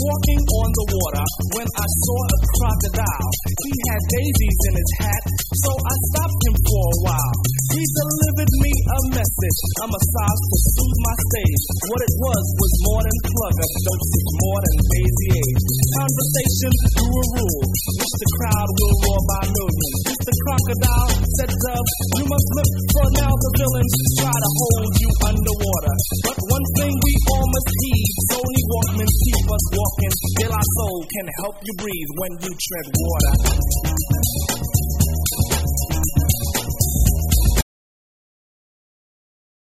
walking on the water when I saw a crocodile. He had daisies in his hat, so I stopped him for a while. He delivered me a message, a massage to soothe my stage. What it was more than plug, a dosage more than Daisy age. Conversation through a rule, which the crowd will roar by millions. Mr. Crocodile said, Dub, you must look for now the villains try to hold you underwater. But one thing we all must heed, Sony Walkman keep us walking. De La Soul can help you breathe when you tread water.